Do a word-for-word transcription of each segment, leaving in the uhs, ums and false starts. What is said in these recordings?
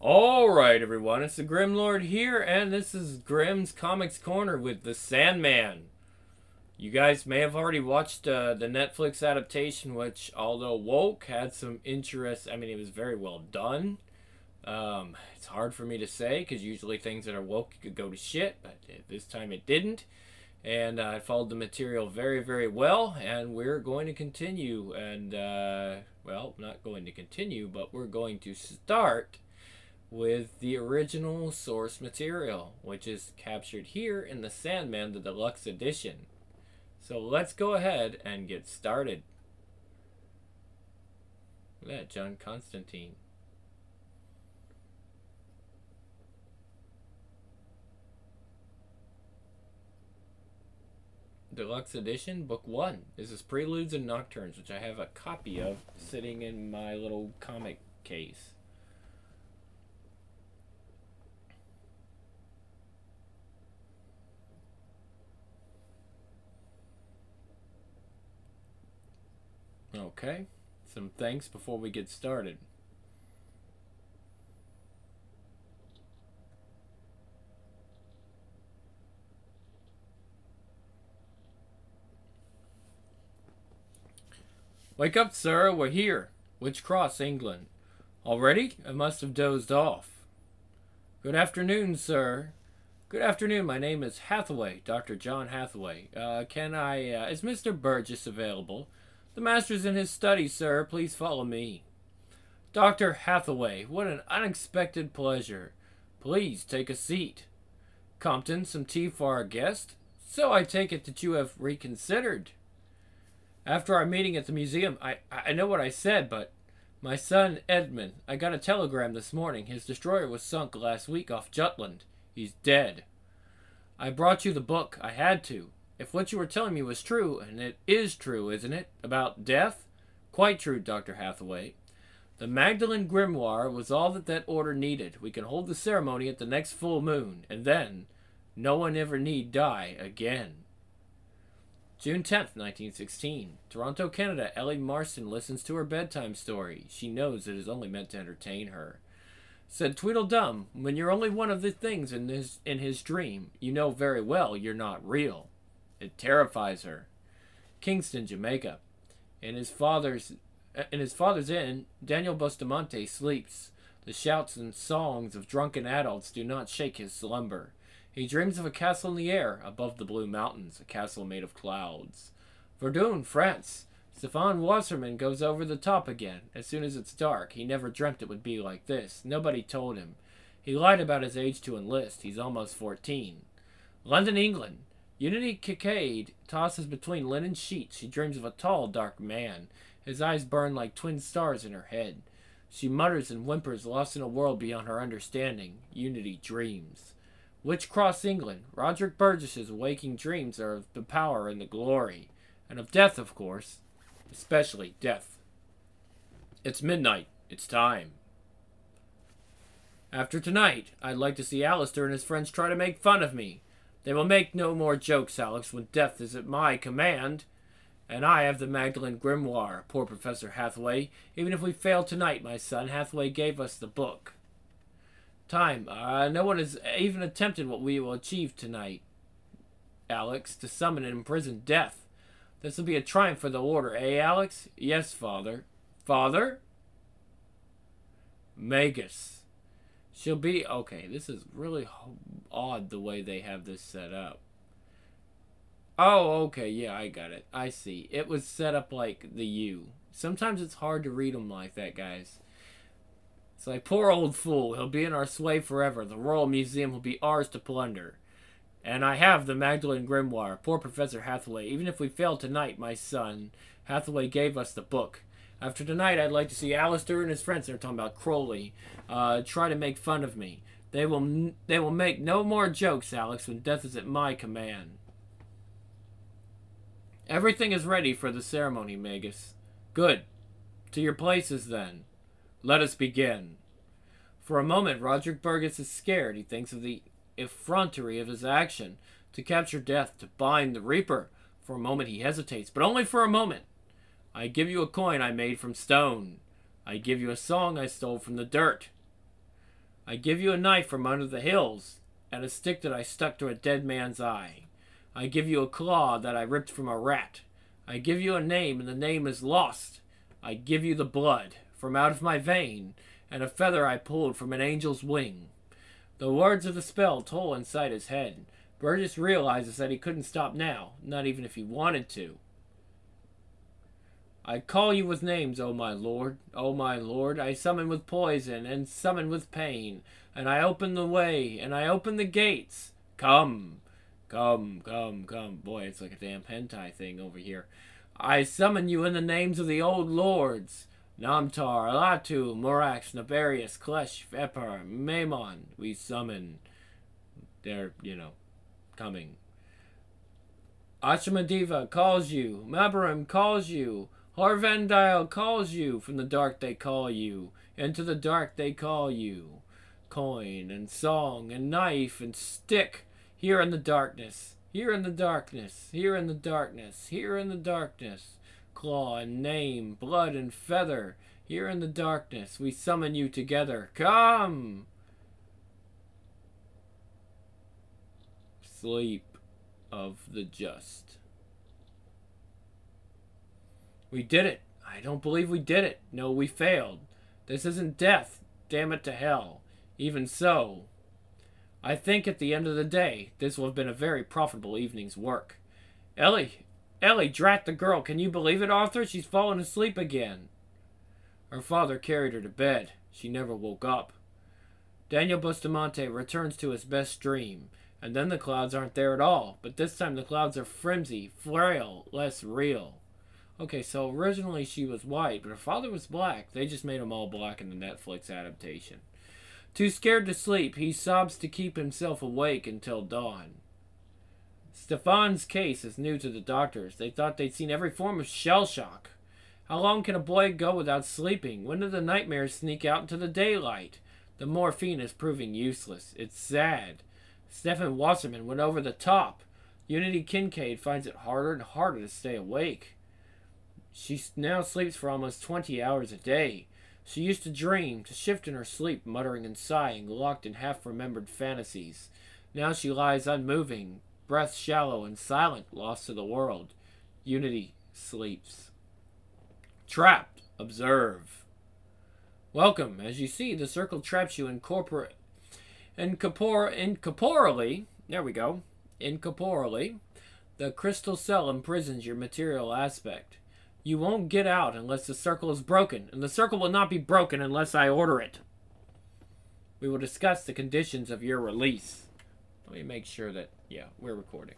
Alright, everyone, it's the Grim Lord here, and this is Grim's Comics Corner with The Sandman. You guys may have already watched uh, the Netflix adaptation, which, although woke, had some interest. I mean, it was very well done. Um, it's hard for me to say, because usually things that are woke could go to shit, but this time it didn't. And uh, I followed the material very, very well, and we're going to continue, and, uh, well, not going to continue, but we're going to start with the original source material, which is captured here in The Sandman, the deluxe edition. So let's go ahead and get started. Look at that, John Constantine. Deluxe edition, book one. This is Preludes and Nocturnes, which I have a copy of sitting in my little comic case. Okay, some thanks before we get started. Wake up, sir, we're here. Witch Cross, England. Already? I must have dozed off. Good afternoon, sir. Good afternoon, my name is Hathaway, Doctor John Hathaway. Uh, can I, uh, is Mister Burgess available? The master's in his study, sir. Please follow me. Doctor Hathaway, what an unexpected pleasure. Please take a seat. Compton, some tea for our guest? So I take it that you have reconsidered. After our meeting at the museum, I, I know what I said, but my son Edmund, I got a telegram this morning. His destroyer was sunk last week off Jutland. He's dead. I brought you the book. I had to. If what you were telling me was true, and it is true, isn't it, about death? Quite true, Doctor Hathaway. The Magdalen Grimoire was all that that order needed. We can hold the ceremony at the next full moon, and then no one ever need die again. June tenth, nineteen sixteen. Toronto, Canada. Ellie Marston listens to her bedtime story. She knows it is only meant to entertain her. Said Tweedledum, when you're only one of the things in his, in his dream, you know very well you're not real. It terrifies her. Kingston, Jamaica. In his father's in his father's inn, Daniel Bustamante sleeps. The shouts and songs of drunken adults do not shake his slumber. He dreams of a castle in the air, above the blue mountains, a castle made of clouds. Verdun, France. Stefan Wasserman goes over the top again. As soon as it's dark, he never dreamt it would be like this. Nobody told him. He lied about his age to enlist. He's almost fourteen. London, England. Unity Kincaid tosses between linen sheets. She dreams of a tall, dark man. His eyes burn like twin stars in her head. She mutters and whimpers, lost in a world beyond her understanding. Unity dreams. Witch Cross, England. Roderick Burgess's waking dreams are of the power and the glory. And of death, of course. Especially death. It's midnight. It's time. After tonight, I'd like to see Alistair and his friends try to make fun of me. They will make no more jokes, Alex, when death is at my command. And I have the Magdalen Grimoire, poor Professor Hathaway. Even if we fail tonight, my son, Hathaway gave us the book. Time. Uh, no one has even attempted what we will achieve tonight, Alex, to summon and imprison death. This will be a triumph for the order, eh, Alex? Yes, Father. Father? Magus. She'll be... Okay, this is really odd the way they have this set up. Oh, okay, yeah, I got it. I see. It was set up like the U. Sometimes it's hard to read them like that, guys. It's like, poor old fool. He'll be in our sway forever. The Royal Museum will be ours to plunder. And I have the Magdalen Grimoire. Poor Professor Hathaway. Even if we fail tonight, my son, Hathaway gave us the book. After tonight, I'd like to see Alistair and his friends, they're talking about Crowley, uh, try to make fun of me. They will n- they will make no more jokes, Alex, when death is at my command. Everything is ready for the ceremony, Magus. Good. To your places, then. Let us begin. For a moment, Roderick Burgess is scared. He thinks of the effrontery of his action. To capture death, to bind the Reaper. For a moment he hesitates, but only for a moment. I give you a coin I made from stone. I give you a song I stole from the dirt. I give you a knife from under the hills, and a stick that I stuck to a dead man's eye. I give you a claw that I ripped from a rat. I give you a name, and the name is lost. I give you the blood from out of my vein, and a feather I pulled from an angel's wing. The words of the spell toll inside his head. Burgess realizes that he couldn't stop now, not even if he wanted to. I call you with names, O my lord, O my lord. I summon with poison, and summon with pain. And I open the way, and I open the gates. Come, come, come, come. Boy, it's like a damn hentai thing over here. I summon you in the names of the old lords. Namtar, Alatu, Morax, Nabarius, Klesh, Epar, Maimon. We summon. They're, you know, coming. Ashmadiva calls you. Mabarim calls you. Harvendile calls you. From the dark they call you. Into the dark they call you. Coin and song and knife and stick. Here in the darkness. Here in the darkness. Here in the darkness. Here in the darkness. Claw and name. Blood and feather. Here in the darkness. We summon you together. Come! Sleep of the just. We did it. I don't believe we did it. No, we failed. This isn't death. Damn it to hell. Even so, I think at the end of the day, this will have been a very profitable evening's work. Ellie, Ellie, drat the girl. Can you believe it, Arthur? She's fallen asleep again. Her father carried her to bed. She never woke up. Daniel Bustamante returns to his best dream. And then the clouds aren't there at all. But this time the clouds are flimsy, frail, less real. Okay, so originally she was white, but her father was black. They just made him all black in the Netflix adaptation. Too scared to sleep, he sobs to keep himself awake until dawn. Stefan's case is new to the doctors. They thought they'd seen every form of shell shock. How long can a boy go without sleeping? When do the nightmares sneak out into the daylight? The morphine is proving useless. It's sad. Stefan Wasserman went over the top. Unity Kincaid finds it harder and harder to stay awake. She now sleeps for almost twenty hours a day. She used to dream, to shift in her sleep, muttering and sighing, locked in half-remembered fantasies. Now she lies unmoving, breath shallow and silent, lost to the world. Unity sleeps. Trapped. Observe. Welcome. As you see, the circle traps you incorporate. Incorpor- incorporally, there we go, incorporally, the crystal cell imprisons your material aspect. You won't get out unless the circle is broken, and the circle will not be broken unless I order it. We will discuss the conditions of your release. Let me make sure that, yeah, we're recording.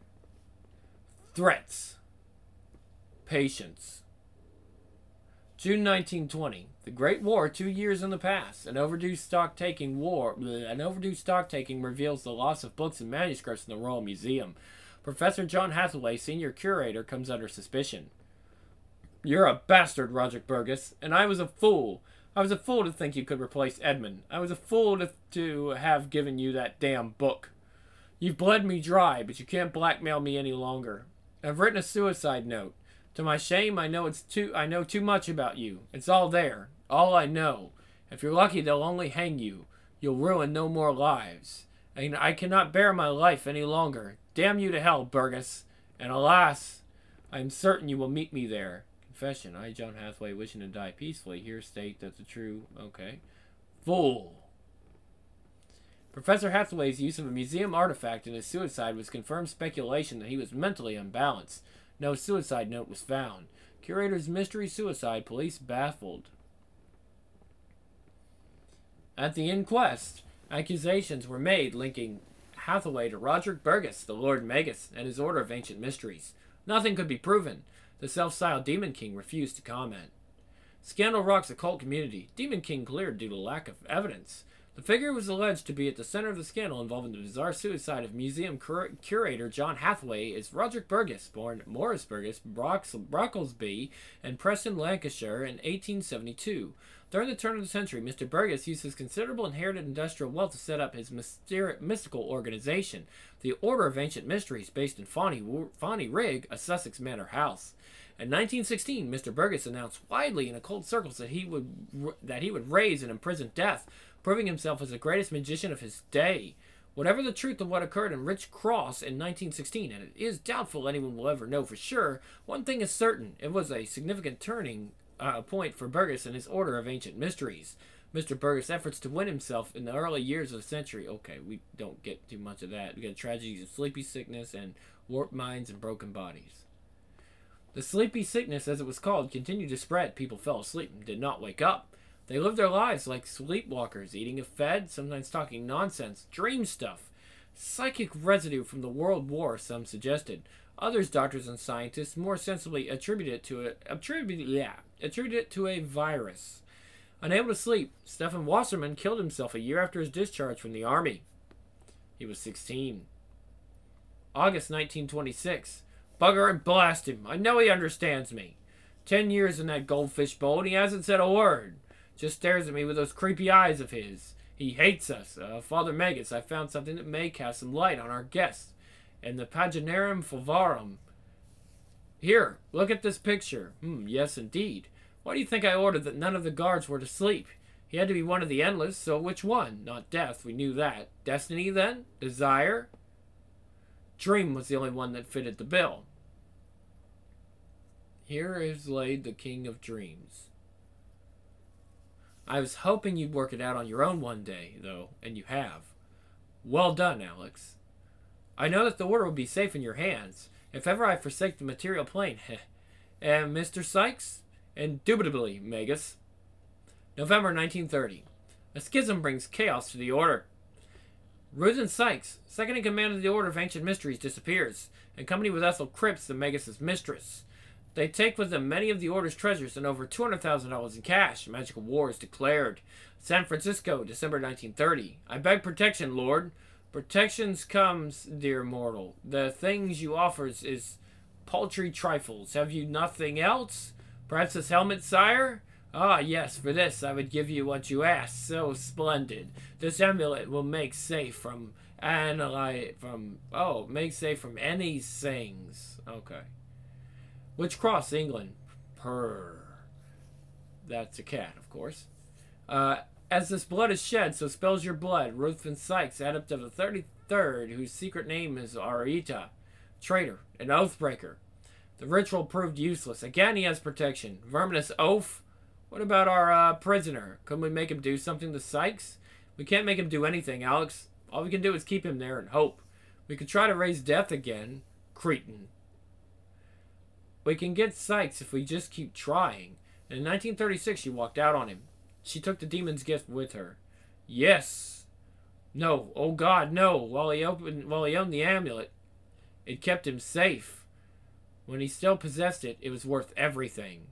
Threats. Patience. June nineteen twenty. The Great War, two years in the past. An overdue stock-taking war, bleh, an overdue stock-taking reveals the loss of books and manuscripts in the Royal Museum. Professor John Hathaway, senior curator, comes under suspicion. You're a bastard, Roderick Burgess, and I was a fool. I was a fool to think you could replace Edmund. I was a fool to, to have given you that damn book. You've bled me dry, but you can't blackmail me any longer. I've written a suicide note. To my shame, I know it's too. I know too much about you. It's all there. All I know. If you're lucky, they'll only hang you. You'll ruin no more lives. And I cannot bear my life any longer. Damn you to hell, Burgess. And alas, I am certain you will meet me there. Confession. I, John Hathaway, wishing to die peacefully, here state that the true... Okay. Fool. Professor Hathaway's use of a museum artifact in his suicide was confirmed speculation that he was mentally unbalanced. No suicide note was found. Curator's mystery suicide, police baffled. At the inquest, accusations were made linking Hathaway to Roderick Burgess, the Lord Magus, and his Order of Ancient Mysteries. Nothing could be proven. The self-styled Demon King refused to comment. Scandal rocks the cult community. Demon King cleared due to lack of evidence. The figure was alleged to be at the center of the scandal involving the bizarre suicide of museum cur- curator John Hathaway is Roderick Burgess, born Morris Burgess, Brox- Brocklesby, and Preston, Lancashire in eighteen seventy-two. During the turn of the century, Mister Burgess used his considerable inherited industrial wealth to set up his myster- mystical organization, the Order of Ancient Mysteries, based in Fawney, Fawney Rig, a Sussex manor house. In nineteen sixteen, Mister Burgess announced widely in occult circles that he would that he would raise and imprison Death, proving himself as the greatest magician of his day. Whatever the truth of what occurred in Rich Cross in nineteen sixteen, and it is doubtful anyone will ever know for sure, one thing is certain: it was a significant turning uh, point for Burgess and his Order of Ancient Mysteries. Mister Burgess' efforts to win himself in the early years of the century. Okay, we don't get too much of that. We got tragedies of sleepy sickness and warped minds and broken bodies. The sleepy sickness, as it was called, continued to spread. People fell asleep and did not wake up. They lived their lives like sleepwalkers, eating if fed, sometimes talking nonsense, dream stuff. Psychic residue from the World War, some suggested. Others, doctors and scientists, more sensibly attributed it to a, attribute, yeah, attributed it to a virus. Unable to sleep, Stefan Wasserman killed himself a year after his discharge from the army. He was sixteen. August nineteen twenty-six. Bugger and blast him. I know he understands me. Ten years in that goldfish bowl and he hasn't said a word. Just stares at me with those creepy eyes of his. He hates us. Uh, Father Magus, I found something that may cast some light on our guests. And the Paginarum Fulvarum. Here, look at this picture. Hmm, yes, indeed. Why do you think I ordered that none of the guards were to sleep? He had to be one of the Endless, so which one? Not Death, we knew that. Destiny, then? Desire? Dream was the only one that fitted the bill. Here is laid the King of Dreams. I was hoping you'd work it out on your own one day, though, and you have. Well done, Alex. I know that the order will be safe in your hands, if ever I forsake the material plane. And Mister Sykes? Indubitably, Magus. November nineteen thirty. A schism brings chaos to the Order. Ruthen Sykes, second in command of the Order of Ancient Mysteries, disappears, in company with Ethel Cripps, the Magus' mistress. They take with them many of the Order's treasures and over two hundred thousand dollars in cash. Magical war is declared. San Francisco, December nineteen thirty. I beg protection, Lord. Protections comes, dear mortal. The things you offers is paltry trifles. Have you nothing else? Perhaps this helmet, sire? Ah, yes, for this I would give you what you ask. So splendid. This amulet will make safe from analy from oh, make safe from any things. Okay. Which cross, England? Purr. That's a cat, of course. Uh, as this blood is shed, so spells your blood. Ruthven Sykes, adept of the thirty-third, whose secret name is Arita. Traitor, an oathbreaker. The ritual proved useless. Again, he has protection. Verminous oaf. What about our uh, prisoner? Couldn't we make him do something to Sykes? We can't make him do anything, Alex. All we can do is keep him there and hope. We could try to raise Death again. Cretin. We can get Sykes if we just keep trying. And in nineteen thirty-six, she walked out on him. She took the demon's gift with her. Yes. No. Oh God, no. While he opened, while he owned the amulet, it kept him safe. When he still possessed it, it was worth everything.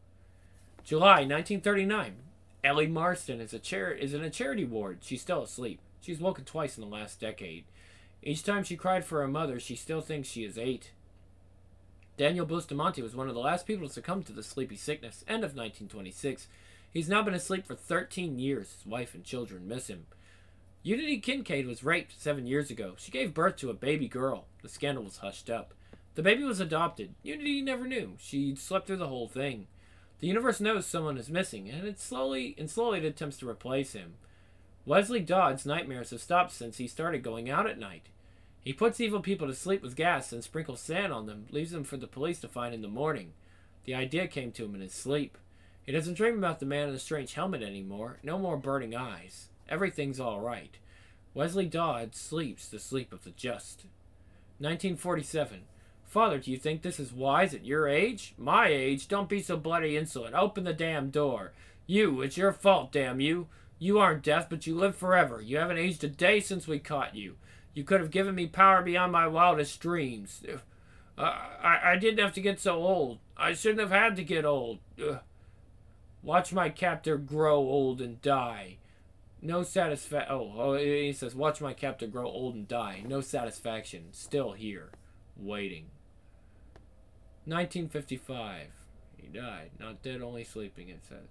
July nineteen thirty-nine. Ellie Marston is a char- is in a charity ward. She's still asleep. She's woken twice in the last decade. Each time she cried for her mother, she still thinks she is eight. Daniel Bustamante was one of the last people to succumb to the sleepy sickness. End of nineteen twenty-six. He's now been asleep for thirteen years. His wife and children miss him. Unity Kincaid was raped seven years ago. She gave birth to a baby girl. The scandal was hushed up. The baby was adopted. Unity never knew. She slept through the whole thing. The universe knows someone is missing, and it slowly and slowly it attempts to replace him. Wesley Dodd's nightmares have stopped since he started going out at night. He puts evil people to sleep with gas and sprinkles sand on them, leaves them for the police to find in the morning. The idea came to him in his sleep. He doesn't dream about the man in the strange helmet anymore. No more burning eyes. Everything's all right. Wesley Dodd sleeps the sleep of the just. nineteen forty-seven. Father, do you think this is wise at your age? My age? Don't be so bloody insolent. Open the damn door. You, it's your fault, damn you. You aren't deaf, but you live forever. You haven't aged a day since we caught you. You could have given me power beyond my wildest dreams. Uh, I, I didn't have to get so old. I shouldn't have had to get old. Uh, watch my captor grow old and die. No satisfaction. Oh, oh, he says, watch my captor grow old and die. No satisfaction. Still here. Waiting. nineteen fifty-five. He died. Not dead, only sleeping, it says.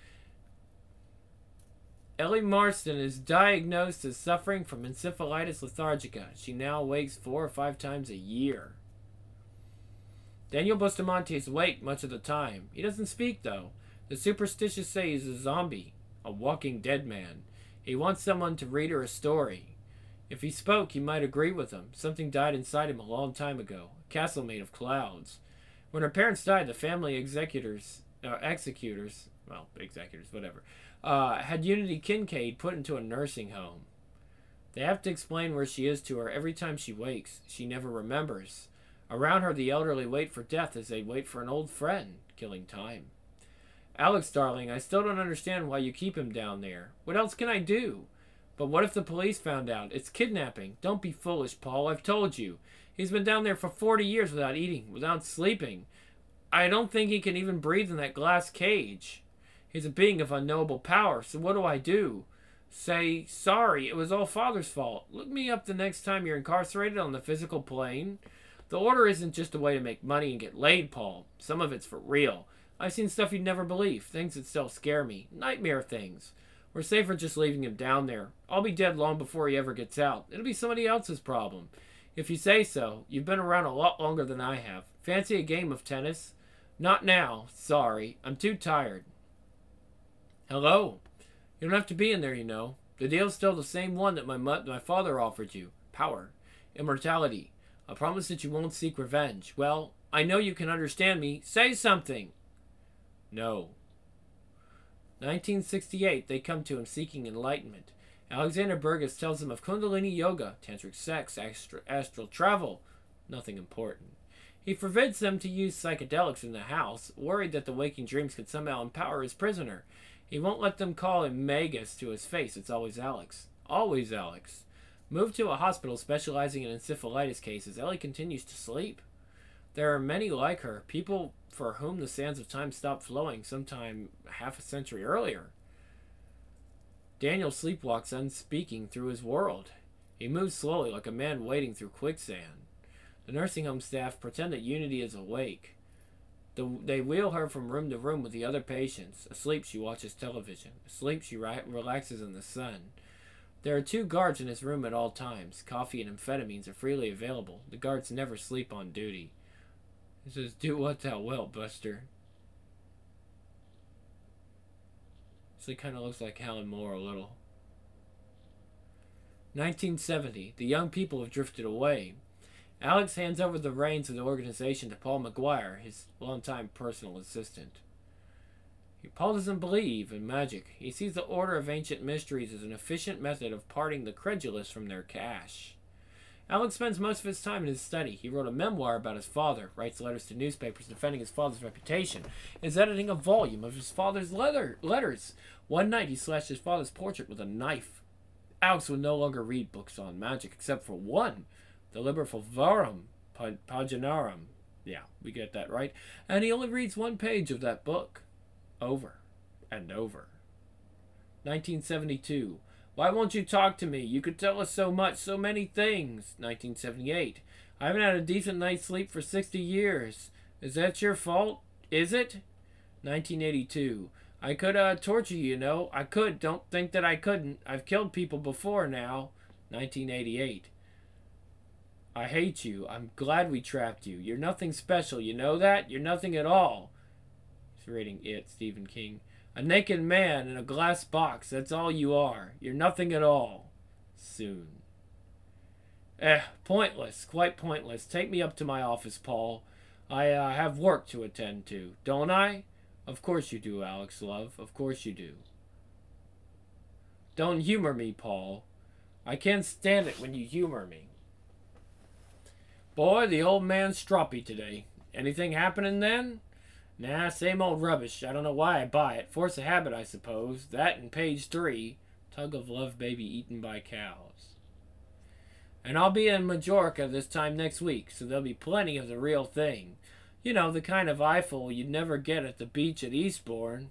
Ellie Marston is diagnosed as suffering from encephalitis lethargica. She now wakes four or five times a year. Daniel Bustamante is awake much of the time. He doesn't speak, though. The superstitious say he's a zombie, a walking dead man. He wants someone to read her a story. If he spoke, he might agree with him. Something died inside him a long time ago, a castle made of clouds. When her parents died, the family executors, uh, executors, well, executors, whatever, uh, had Unity Kincaid put into a nursing home. They have to explain where she is to her every time she wakes. She never remembers. Around her, the elderly wait for death as they wait for an old friend, killing time. Alex, darling, I still don't understand why you keep him down there. What else can I do? But what if the police found out? It's kidnapping. Don't be foolish, Paul. I've told you. He's been down there for forty years without eating, without sleeping. I don't think he can even breathe in that glass cage. He's a being of unknowable power, so what do I do? Say, sorry, it was all Father's fault. Look me up the next time you're incarcerated on the physical plane. The order isn't just a way to make money and get laid, Paul. Some of it's for real. I've seen stuff you'd never believe, things that still scare me, nightmare things. We're safer just leaving him down there. I'll be dead long before he ever gets out. It'll be somebody else's problem. If you say so. You've been around a lot longer than I have. Fancy a game of tennis? Not now. Sorry. I'm too tired. Hello? You don't have to be in there, you know. The deal's still the same one that my mo- my father offered you. Power. Immortality. A promise that you won't seek revenge. Well, I know you can understand me. Say something. No. nineteen sixty-eight, they come to him seeking enlightenment. Alexander Burgess tells them of Kundalini Yoga, tantric sex, astral, astral travel. Nothing important. He forbids them to use psychedelics in the house, worried that the waking dreams could somehow empower his prisoner. He won't let them call him Magus to his face. It's always Alex. Always Alex. Moved to a hospital specializing in encephalitis cases, Ellie continues to sleep. There are many like her, people for whom the sands of time stopped flowing sometime half a century earlier. Daniel sleepwalks unspeaking through his world. He moves slowly like a man wading through quicksand. The nursing home staff pretend that Unity is awake. The, they wheel her from room to room with the other patients. Asleep, she watches television. Asleep, she ri- relaxes in the sun. There are two guards in his room at all times. Coffee and amphetamines are freely available. The guards never sleep on duty. He says, do what thou wilt, Buster. So he kind of looks like Alan Moore a little. nineteen seventy. The young people have drifted away. Alex hands over the reins of the organization to Paul McGuire, his longtime personal assistant. Paul doesn't believe in magic. He sees the Order of Ancient Mysteries as an efficient method of parting the credulous from their cash. Alex spends most of his time in his study. He wrote a memoir about his father, writes letters to newspapers defending his father's reputation, is editing a volume of his father's letter- letters. One night he slashed his father's portrait with a knife. Alex would no longer read books on magic, except for one, the Liber Fulvorum Paginarum. Yeah, we get that right. And he only reads one page of that book. Over and over. nineteen seventy-two. Why won't you talk to me? You could tell us so much, so many things. nineteen seventy-eight. I haven't had a decent night's sleep for sixty years. Is that your fault? Is it? nineteen eighty-two. I could, uh, torture you, you know. I could. Don't think that I couldn't. I've killed people before now. nineteen eighty-eight. I hate you. I'm glad we trapped you. You're nothing special. You know that? You're nothing at all. He's reading It, Stephen King. A naked man in a glass box. That's all you are. You're nothing at all. Soon. Eh, pointless. Quite pointless. Take me up to my office, Paul. I uh, have work to attend to. Don't I? Of course you do, Alex, love. Of course you do. Don't humor me, Paul. I can't stand it when you humor me. Boy, the old man's stroppy today. Anything happening then? Nah, same old rubbish. I don't know why I buy it. Force of habit, I suppose. That and page three. Tug of love baby eaten by cows. And I'll be in Majorca this time next week, so there'll be plenty of the real thing. You know, the kind of Eiffel you'd never get at the beach at Eastbourne.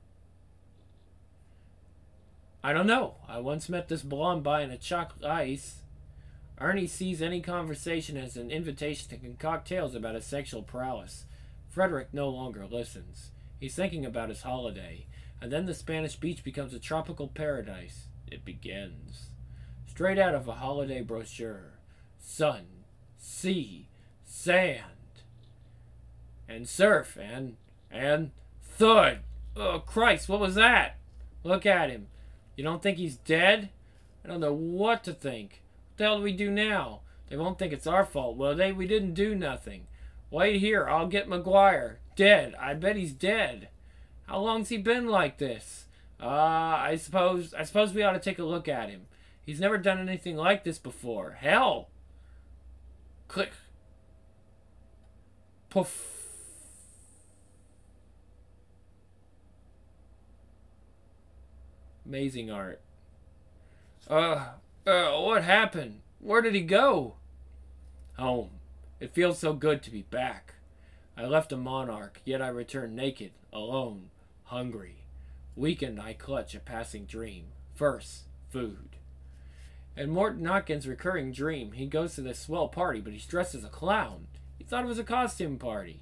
I don't know. I once met this blonde buying a chocolate ice. Ernie sees any conversation as an invitation to concoct tales about his sexual prowess. Frederick no longer listens. He's thinking about his holiday, and then the Spanish beach becomes a tropical paradise. It begins. Straight out of a holiday brochure. Sun, sea, sand. and surf, and, and thud. Oh, Christ, what was that? Look at him. You don't think he's dead? I don't know what to think. What the hell do we do now? They won't think it's our fault, will they? We didn't do nothing. Wait here, I'll get McGuire. Dead. I bet he's dead. How long's he been like this? Uh, I suppose, I suppose we ought to take a look at him. He's never done anything like this before. Hell! Click. Poof. Amazing art. Uh, uh, what happened? Where did he go? Home. It feels so good to be back. I left a monarch, yet I return naked, alone, hungry. Weakened, I clutch a passing dream. First, food. And Morton Hawkins' recurring dream, he goes to this swell party, but he's dressed as a clown. He thought it was a costume party.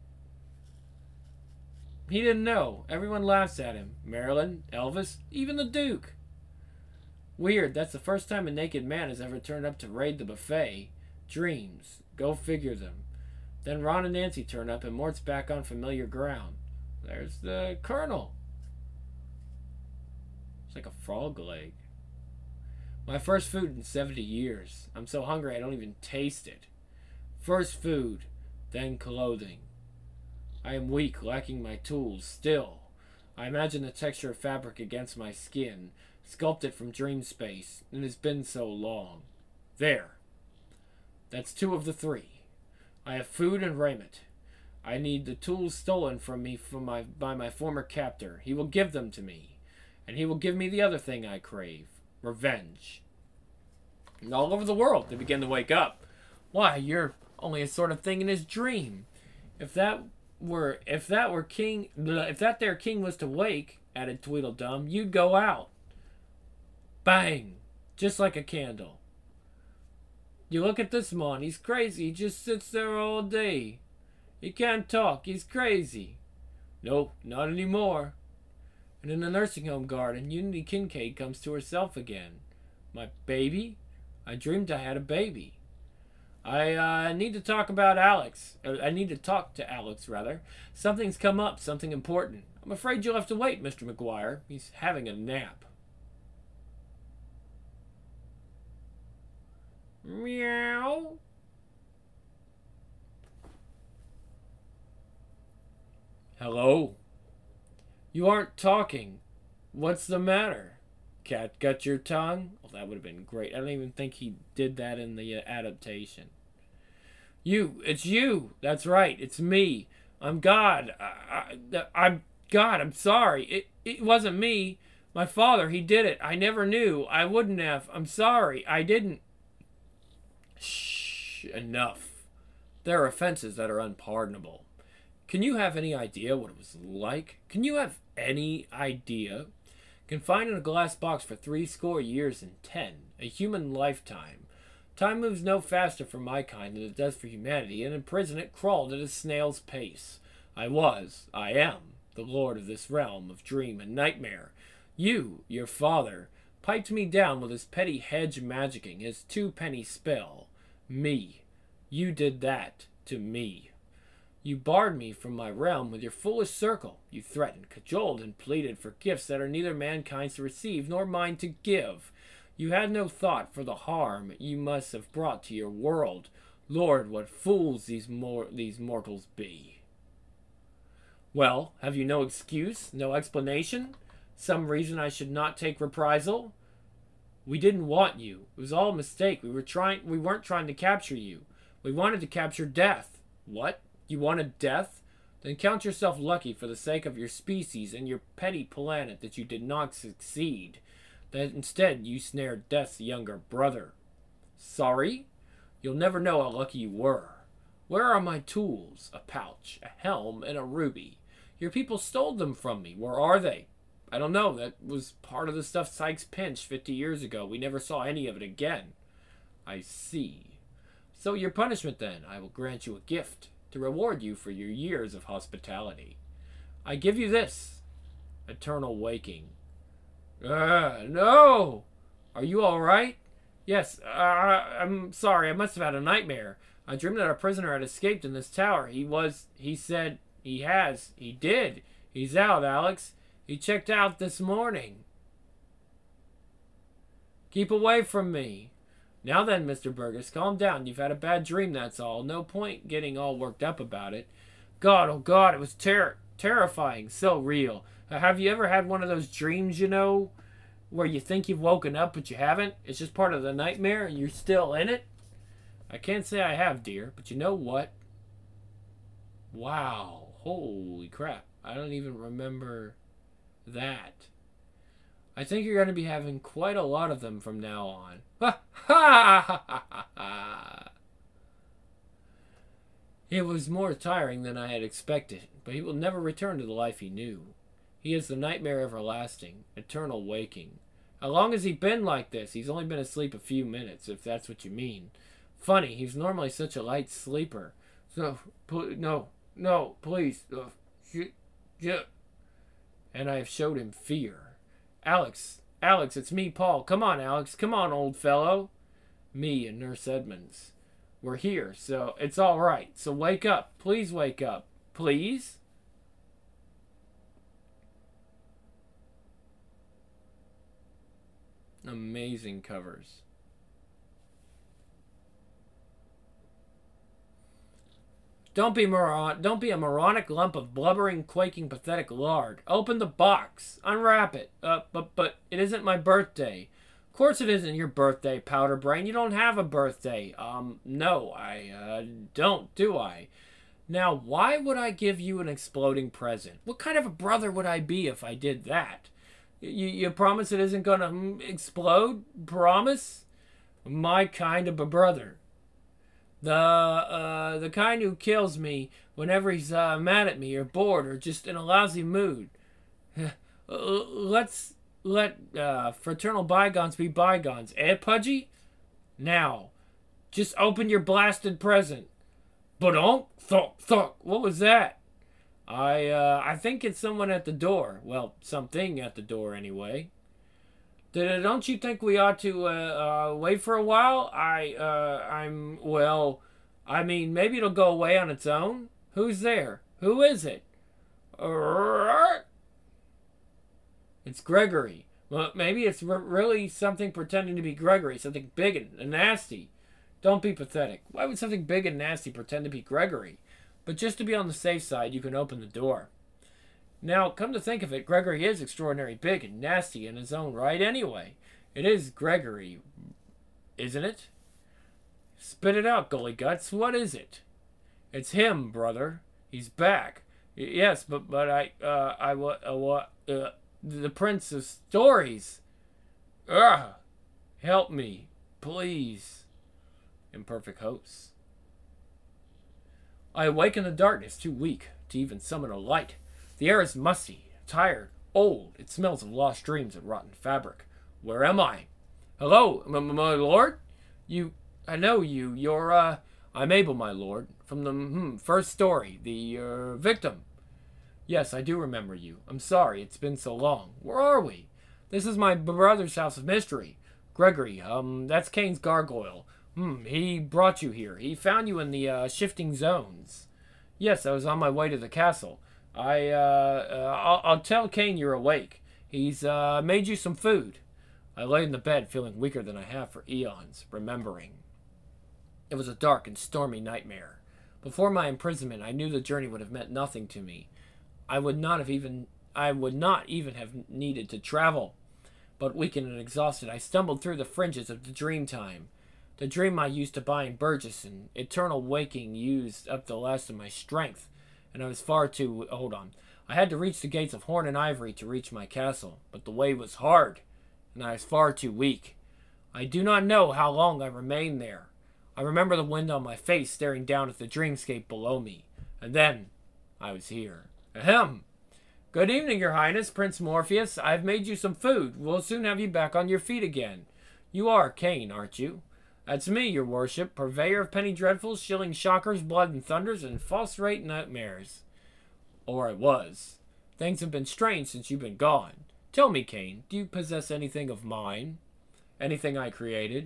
He didn't know. Everyone laughs at him. Marilyn, Elvis, even the Duke. Weird, that's the first time a naked man has ever turned up to raid the buffet. Dreams. Go figure them. Then Ron and Nancy turn up and Mort's back on familiar ground. There's the Colonel. It's like a frog leg. My first food in seventy years. I'm so hungry I don't even taste it. First food, then clothing. I am weak, lacking my tools, still. I imagine the texture of fabric against my skin, sculpted from dream space. It has been so long. There. That's two of the three. I have food and raiment. I need the tools stolen from me from my, by my former captor. He will give them to me. And he will give me the other thing I crave. Revenge. And all over the world, they begin to wake up. Why, you're only a sort of thing in his dream. If that were, if that were king, if that there king was to wake, added Tweedledum, you'd go out. Bang! Just like a candle. You look at this man, he's crazy. He just sits there all day. He can't talk, he's crazy. Nope, not anymore. And in the nursing home garden, Unity Kincaid comes to herself again. My baby? I dreamed I had a baby. I uh, need to talk about Alex. I need to talk to Alex, rather. Something's come up, something important. I'm afraid you'll have to wait, Mister McGuire. He's having a nap. Meow. Hello? You aren't talking. What's the matter? Cat got your tongue? Well, that would have been great. I don't even think he did that in the uh, adaptation. You, it's you. That's right. It's me. I'm God. I, I, I'm God. I'm sorry. It, it wasn't me. My father, he did it. I never knew. I wouldn't have. I'm sorry. I didn't. Shh. Enough. There are offenses that are unpardonable. Can you have any idea what it was like? Can you have any idea? Confined in a glass box for three score years and ten, a human lifetime. Time moves no faster for my kind than it does for humanity, and in prison it crawled at a snail's pace. I was, I am, the lord of this realm of dream and nightmare. You, your father, piped me down with his petty hedge magicking, his two-penny spell. Me. You did that to me. You barred me from my realm with your foolish circle. You threatened, cajoled, and pleaded for gifts that are neither mankind's to receive nor mine to give. You had no thought for the harm you must have brought to your world. Lord, what fools these mor- these mortals be. Well, have you no excuse, no explanation? Some reason I should not take reprisal? We didn't want you. It was all a mistake. We were trying. We weren't trying to capture you. We wanted to capture death. What? You wanted death? Then count yourself lucky for the sake of your species and your petty planet that you did not succeed. That instead you snared death's younger brother. Sorry? You'll never know how lucky you were. Where are my tools? A pouch, a helm, and a ruby. Your people stole them from me. Where are they? I don't know. That was part of the stuff Sykes pinched fifty years ago. We never saw any of it again. I see. So your punishment then, I will grant you a gift to reward you for your years of hospitality. I give you this, eternal waking. Uh, no! Are you all right? Yes, uh, I'm sorry, I must have had a nightmare. I dreamed that a prisoner had escaped in this tower. He was, he said, he has, he did. He's out, Alex. He checked out this morning. Keep away from me. Now then, Mister Burgess, calm down. You've had a bad dream, that's all. No point getting all worked up about it. God, oh God, it was ter- terrifying. So real. Uh, have you ever had one of those dreams, you know, where you think you've woken up, but you haven't? It's just part of the nightmare, and you're still in it? I can't say I have, dear, but you know what? Wow. Holy crap. I don't even remember that. I think you're going to be having quite a lot of them from now on. Ha ha ha ha ha. It was more tiring than I had expected, but he will never return to the life he knew. He is the nightmare everlasting, eternal waking. How long has he been like this? He's only been asleep a few minutes, if that's what you mean. Funny, he's normally such a light sleeper. So, pl- no, no, please. Uh, sh- sh- and I have showed him fear. Alex, Alex, it's me, Paul. Come on, Alex. Come on, old fellow. Me and Nurse Edmonds. We're here, so it's all right. So wake up. Please wake up. Please? Amazing covers. Don't be moron. Don't be a moronic lump of blubbering, quaking, pathetic lard. Open the box. Unwrap it. Uh, but but it isn't my birthday. Of course it isn't your birthday, powder brain. You don't have a birthday. Um, no, I uh, don't, do I? Now, why would I give you an exploding present? What kind of a brother would I be if I did that? You you promise it isn't gonna explode? Promise? My kind of a brother. The uh, the kind who kills me whenever he's uh, mad at me or bored or just in a lousy mood. Let's let uh, fraternal bygones be bygones, eh, Pudgy? Now, just open your blasted present. Ba-donk, thunk, thunk. What was that? I uh, I think it's someone at the door. Well, something at the door anyway. Don't you think we ought to uh, uh, wait for a while? I, uh, I'm, well, I mean, maybe it'll go away on its own. Who's there? Who is it? It's Gregory. Well, maybe it's r- really something pretending to be Gregory, something big and nasty. Don't be pathetic. Why would something big and nasty pretend to be Gregory? But just to be on the safe side, you can open the door. Now, come to think of it, Gregory is extraordinarily big and nasty in his own right anyway. It is Gregory, isn't it? Spit it out, Gully Guts. What is it? It's him, brother. He's back. Y- yes, but but I, uh, I, what, uh, what, uh, the Prince of Stories. Ugh. Help me, please. Imperfect hosts. I awake in the darkness, too weak to even summon a light. The air is musty, tired, old. It smells of lost dreams and rotten fabric. Where am I? Hello, m- m- my lord? You, I know you. You're, uh, I'm Abel, my lord, from the hmm, first story, the, uh, victim. Yes, I do remember you. I'm sorry, it's been so long. Where are we? This is my brother's house of mystery. Gregory, um, that's Kane's gargoyle. Hmm, he brought you here. He found you in the, uh, shifting zones. Yes, I was on my way to the castle. I, uh, uh I'll, I'll tell Kane you're awake. He's, uh, made you some food. I lay in the bed feeling weaker than I have for eons, remembering. It was a dark and stormy nightmare. Before my imprisonment, I knew the journey would have meant nothing to me. I would not have even, I would not even have needed to travel. But weakened and exhausted, I stumbled through the fringes of the dream time. The dream I used to buy in Burgess and eternal waking used up the last of my strength. And I was far too... Hold on. I had to reach the gates of Horn and Ivory to reach my castle, but the way was hard, and I was far too weak. I do not know how long I remained there. I remember the wind on my face staring down at the dreamscape below me, and then I was here. Ahem! Good evening, Your Highness, Prince Morpheus. I've made you some food. We'll soon have you back on your feet again. You are Kane, aren't you? That's me, your worship, purveyor of penny dreadfuls, shilling shockers, blood and thunders, and false rate nightmares. Or I was. Things have been strange since you've been gone. Tell me, Kane, do you possess anything of mine? Anything I created?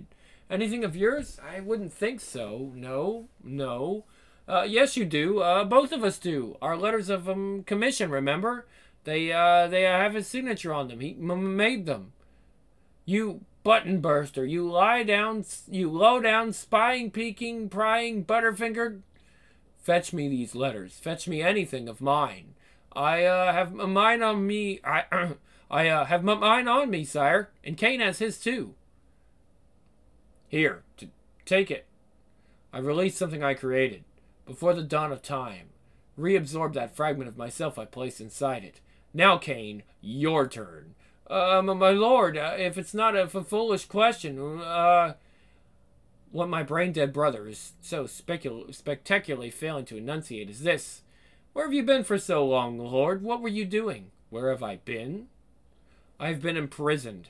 Anything of yours? I wouldn't think so. No, no. Uh, yes, you do. Uh, both of us do. Our letters of um, commission, remember? They, uh, they have his signature on them. He m- made them. You button burster. You lie down, you low down, spying, peeking, prying, butterfingered. Fetch me these letters. Fetch me anything of mine. I, uh, have mine on me. I, I, uh, have mine on me, sire. And Kane has his, too. Here, t- take it. I released something I created. Before the dawn of time. Reabsorbed that fragment of myself I placed inside it. Now, Kane, your turn. Uh, my lord, uh, if it's not a, a foolish question, uh... what my brain-dead brother is so specul- spectacularly failing to enunciate is this. Where have you been for so long, lord? What were you doing? Where have I been? I have been imprisoned.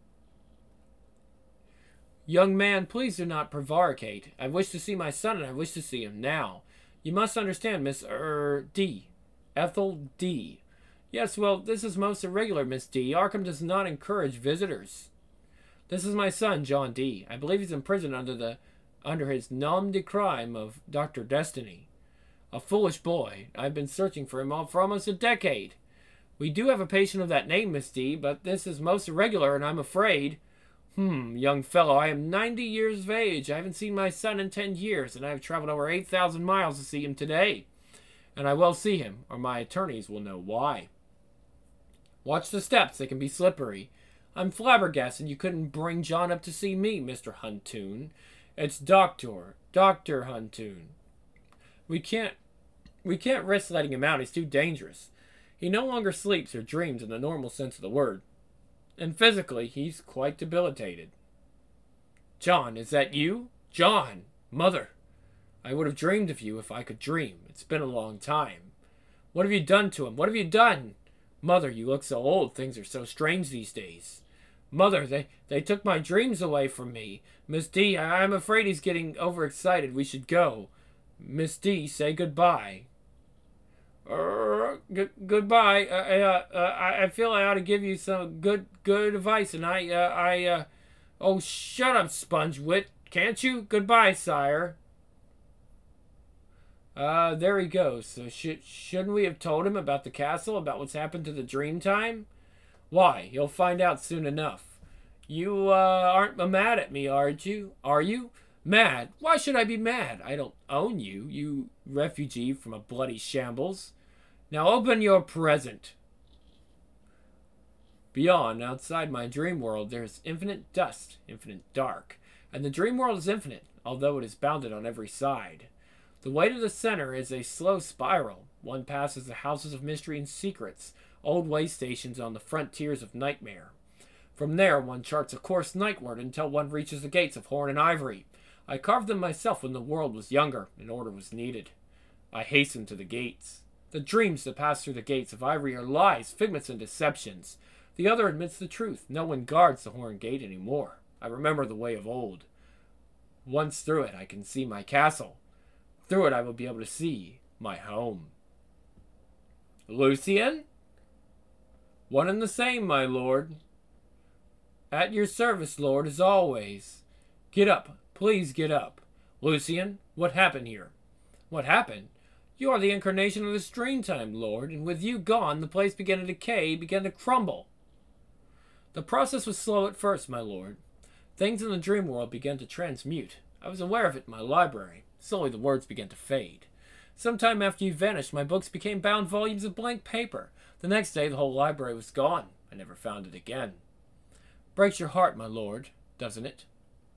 Young man, please do not prevaricate. I wish to see my son, and I wish to see him now. You must understand, Miss er D. Ethel D. Yes, well, this is most irregular, Miss D. Arkham does not encourage visitors. This is my son, John D. I believe he's imprisoned under the under his nom de crime of Doctor Destiny. A foolish boy. I've been searching for him all for almost a decade. We do have a patient of that name, Miss D, but this is most irregular, and I'm afraid... Hmm, young fellow, I am ninety years of age. I haven't seen my son in ten years, and I have traveled over eight thousand miles to see him today. And I will see him, or my attorneys will know why. Watch the steps, they can be slippery. I'm flabbergasted you couldn't bring John up to see me, Mister Huntoon. It's Doctor, Doctor Huntoon. We can't, we can't risk letting him out, he's too dangerous. He no longer sleeps or dreams in the normal sense of the word. And physically, he's quite debilitated. John, is that you? John! Mother! I would have dreamed of you if I could dream. It's been a long time. What have you done to him? What have you done? Mother, you look so old. Things are so strange these days. Mother, they, they took my dreams away from me. Miss D, I, I'm afraid he's getting overexcited. We should go. Miss D, say goodbye. Uh, g- goodbye. Uh, uh, uh, I, I feel I ought to give you some good good advice, and I, uh, I, uh... Oh, shut up, Spongewit. Can't you? Goodbye, sire. Uh, there he goes. So sh- shouldn't we have told him about the castle, about what's happened to the Dreamtime? Why, he'll find out soon enough. You, uh, aren't mad at me, aren't you? Are you? Mad? Why should I be mad? I don't own you, you refugee from a bloody shambles. Now open your present. Beyond, outside my dream world, there is infinite dust, infinite dark. And the dream world is infinite, although it is bounded on every side. The way to the center is a slow spiral. One passes the houses of mystery and secrets, old way stations on the frontiers of nightmare. From there, one charts a course nightward until one reaches the gates of horn and ivory. I carved them myself when the world was younger and order was needed. I hastened to the gates. The dreams that pass through the gates of ivory are lies, figments, and deceptions. The other admits the truth. No one guards the horn gate anymore. I remember the way of old. Once through it, I can see my castle. Through it, I will be able to see my home. Lucian? One and the same, my lord. At your service, lord, as always. Get up. Please get up. Lucian, what happened here? What happened? You are the incarnation of this Dreamtime, lord, and with you gone, the place began to decay, began to crumble. The process was slow at first, my lord. Things in the dream world began to transmute. I was aware of it in my library. Slowly the words began to fade. Sometime after you vanished, my books became bound volumes of blank paper. The next day, the whole library was gone. I never found it again. Breaks your heart, my lord, doesn't it?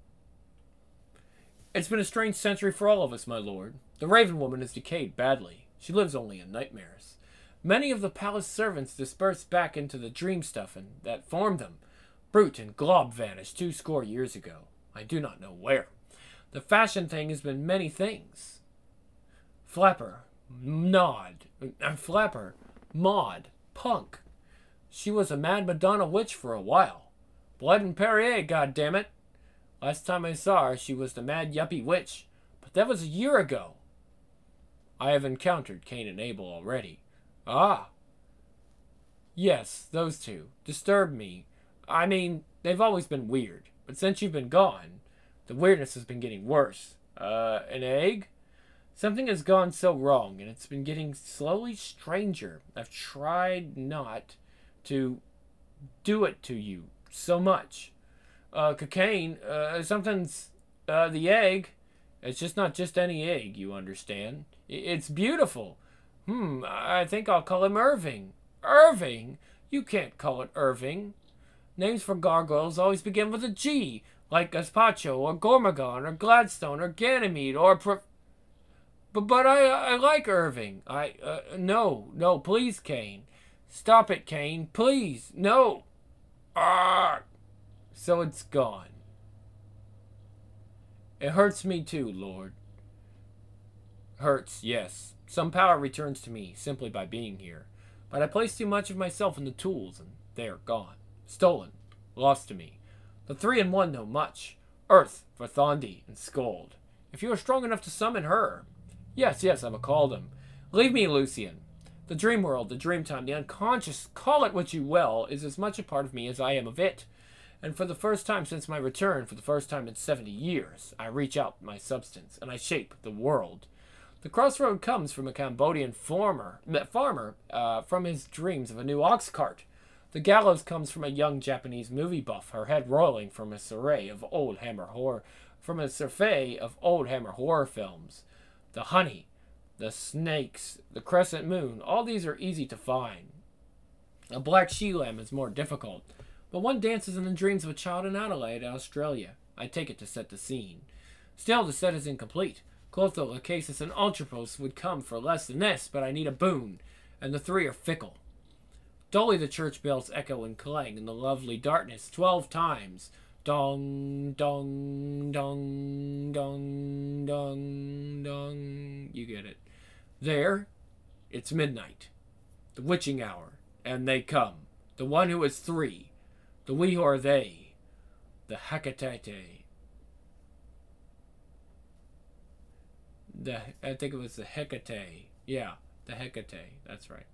It's been a strange century for all of us, my lord. The Raven Woman has decayed badly. She lives only in nightmares. Many of the palace servants dispersed back into the dream stuff and that formed them. Brute and Glob vanished two score years ago. I do not know where. The fashion thing has been many things. Flapper, Nod, uh, Flapper, Maud, Punk. She was a mad Madonna witch for a while. Blood and Perrier, goddammit. Last time I saw her, she was the mad yuppie witch. But that was a year ago. I have encountered Cain and Abel already. Ah. Yes, those two. Disturb me. I mean, they've always been weird. But since you've been gone, The weirdness has been getting worse. Uh, an egg? Something has gone so wrong, and it's been getting slowly stranger. I've tried not to do it to you so much. Uh, cocaine, uh, something's, uh, the egg. It's just not just any egg, you understand. It's beautiful. Hmm, I think I'll call him Irving. Irving? You can't call it Irving. Names for gargoyles always begin with a G, like Gazpacho, or Gormagon, or Gladstone, or Ganymede, or... Pro- but, but I, I like Irving. I, uh, no, no, please, Kane. Stop it, Kane, please, no. Ah! So it's gone. It hurts me too, Lord. Hurts, yes. Some power returns to me simply by being here. But I place too much of myself in the tools, and they are gone. Stolen. Lost to me. The three in one know much. Earth for Thondi and Scold. If you are strong enough to summon her. Yes, yes, I will call them. Leave me, Lucian. The dream world, the dream time, the unconscious, call it what you will, is as much a part of me as I am of it. And for the first time since my return, for the first time in seventy years, I reach out my substance, and I shape the world. The crossroad comes from a Cambodian farmer, farmer uh, from his dreams of a new ox cart. The gallows comes from a young Japanese movie buff, her head rolling from a survey of old Hammer horror, from a survey of old Hammer horror films. The honey, the snakes, the crescent moon, all these are easy to find. A black she-lamb is more difficult, but one dances in the dreams of a child in Adelaide, Australia. I take it to set the scene. Still, the set is incomplete. Clotho, Lachesis, and Ultrapos would come for less than this, but I need a boon, and the three are fickle. Dully the church bells echo and clang in the lovely darkness twelve times. Dong, dong, dong, dong, dong, dong. You get it. There, it's midnight. The witching hour, and they come. The one who is three. The we who are they. The Hecate. The, I think it was the Hecate. Yeah, the Hecate. That's right.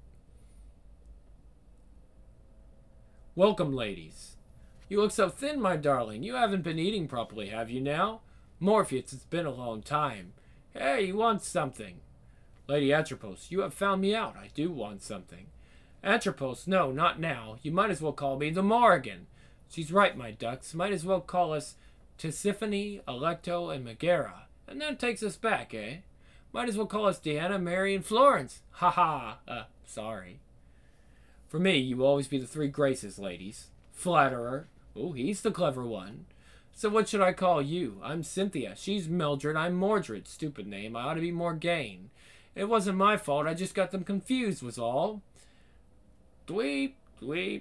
Welcome, ladies. You look so thin, my darling. You haven't been eating properly, have you now? Morpheus, it's been a long time. Hey, you want something? Lady Atropos, you have found me out. I do want something. Atropos, no, not now. You might as well call me the Morrigan. She's right, my ducks. Might as well call us Tisiphone, Alecto, and Megara. And that takes us back, eh? Might as well call us Diana, Mary, and Florence. Ha ha. Uh, sorry. For me, you will always be the three graces, ladies. Flatterer. Oh, he's the clever one. So what should I call you? I'm Cynthia. She's Mildred. I'm Mordred. Stupid name. I ought to be Morgaine. It wasn't my fault. I just got them confused, was all. Dweep, dweep.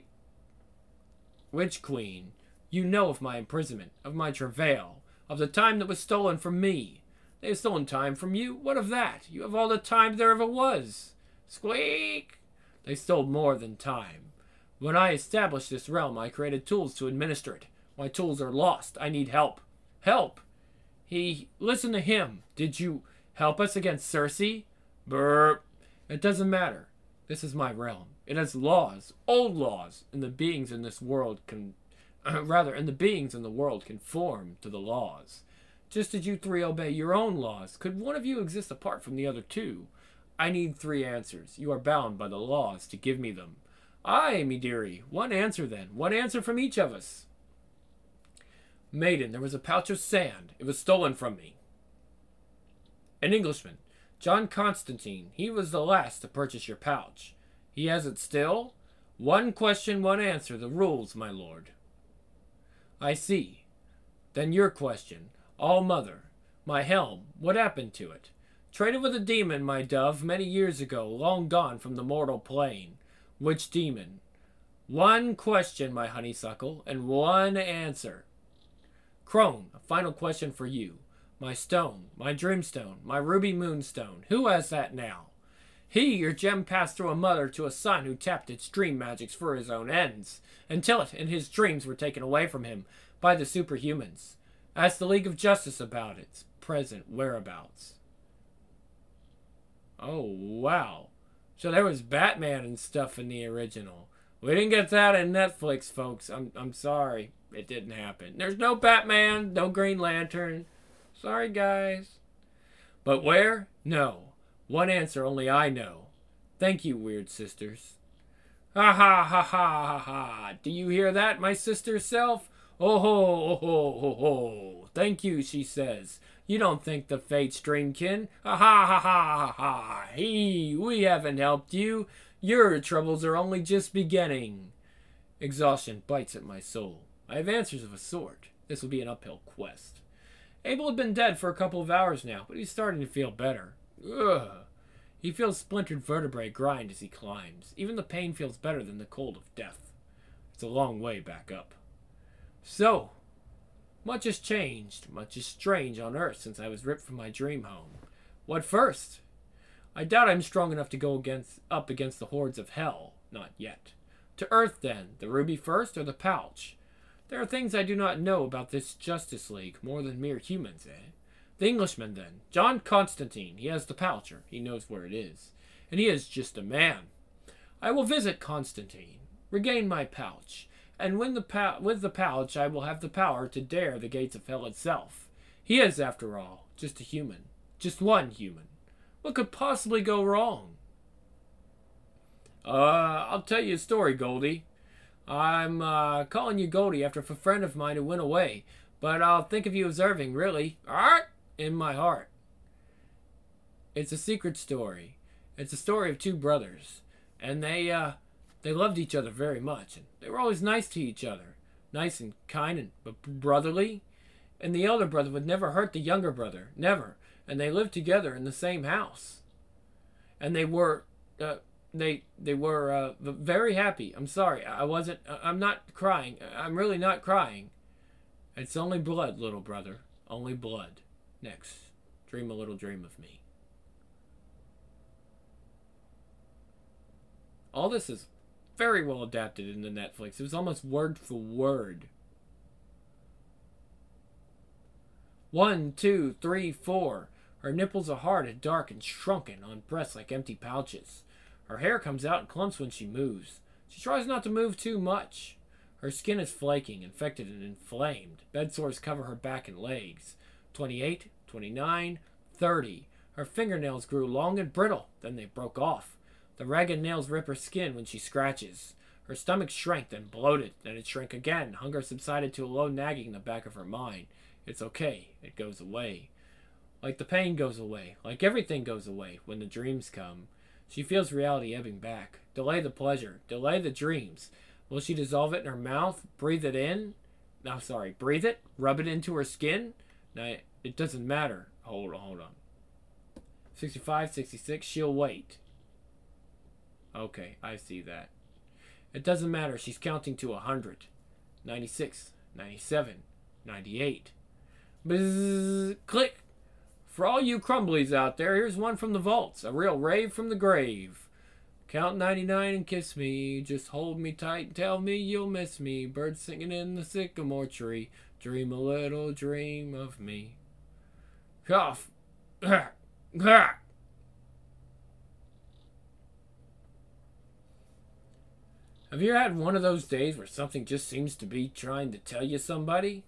Witch Queen. You know of my imprisonment, of my travail, of the time that was stolen from me. They have stolen time from you? What of that? You have all the time there ever was. Squeak! They stole more than time. When I established this realm, I created tools to administer it. My tools are lost. I need help. Help! He... Listen to him. Did you help us against Circe? Burp. It doesn't matter. This is my realm. It has laws. Old laws. And the beings in this world can... Uh, rather, and the beings in the world conform to the laws. Just as you three obey your own laws, could one of you exist apart from the other two? I need three answers. You are bound by the laws to give me them. Aye, me dearie. One answer then. One answer from each of us. Maiden, there was a pouch of sand. It was stolen from me. An Englishman. John Constantine. He was the last to purchase your pouch. He has it still? One question, one answer. The rules, my lord. I see. Then your question. All-Mother. My helm. What happened to it? Traded with a demon, my dove, many years ago, long gone from the mortal plane. Which demon? One question, my honeysuckle, and one answer. Crone, a final question for you. My stone, my dreamstone, my ruby moonstone. Who has that now? He, your gem passed through a mother to a son who tapped its dream magics for his own ends, until it and his dreams were taken away from him by the superhumans. Ask the League of Justice about its present whereabouts. Oh, wow. So there was Batman and stuff in the original. We didn't get that in Netflix, folks. I'm I'm sorry. It didn't happen. There's no Batman, no Green Lantern. Sorry, guys. But where? No. One answer only I know. Thank you, weird sisters. Ha ha ha ha ha ha. Do you hear that, my sister self? Oh ho, oh ho, ho ho. Thank you, she says. You don't think the fates dreamkin? Ha ha ha ha ha ha. He, we haven't helped you. Your troubles are only just beginning. Exhaustion bites at my soul. I have answers of a sort. This will be an uphill quest. Abel had been dead for a couple of hours now, but he's starting to feel better. Ugh. He feels splintered vertebrae grind as he climbs. Even the pain feels better than the cold of death. It's a long way back up. So, much has changed. Much is strange on Earth since I was ripped from my dream home. What first? I doubt I'm strong enough to go against up against the hordes of hell. Not yet. To Earth, then. The ruby first, or the pouch? There are things I do not know about this Justice League, more than mere humans, eh? The Englishman, then. John Constantine. He has the poucher. He knows where it is. And he is just a man. I will visit Constantine, regain my pouch, and when the pou- with the pouch I will have the power to dare the gates of hell itself. He is, after all, just a human. Just one human. What could possibly go wrong? Uh, I'll tell you a story, Goldie. I'm uh, calling you Goldie after a friend of mine who went away, but I'll think of you as Irving, really. Alright? In my heart. It's a secret story. It's a story of two brothers, and they uh they loved each other very much, and they were always nice to each other, nice and kind and but brotherly. And the elder brother would never hurt the younger brother, never. And they lived together in the same house, and they were uh, they they were uh, very happy. I'm sorry, I wasn't. I'm not crying. I'm really not crying. It's only blood, little brother, only blood. Next, dream a little dream of me. All this is very well adapted into Netflix. It was almost word for word. One, two, three, four. Her nipples are hard and dark and shrunken on breasts like empty pouches. Her hair comes out in clumps when she moves. She tries not to move too much. Her skin is flaking, infected and inflamed. Bed sores cover her back and legs. twenty-eight, twenty-nine, thirty. Her fingernails grew long and brittle, then they broke off. The ragged nails rip her skin when she scratches. Her stomach shrank, then bloated, then it shrank again. Hunger subsided to a low nagging in the back of her mind. It's okay, it goes away. Like the pain goes away, like everything goes away when the dreams come. She feels reality ebbing back. Delay the pleasure, delay the dreams. Will she dissolve it in her mouth, breathe it in? No, sorry, breathe it, rub it into her skin? No, it doesn't matter. Hold on, hold on. sixty-five, sixty-six, she'll wait. Okay, I see that. It doesn't matter, she's counting to a hundred. ninety-six, ninety-seven, ninety-eight. Bzzz, click. For all you crumblies out there, here's one from the vaults. A real rave from the grave. Count ninety-nine and kiss me. Just hold me tight and tell me you'll miss me. Birds singing in the sycamore tree. Dream a little dream of me. Cough. Have you had one of those days where something just seems to be trying to tell you somebody?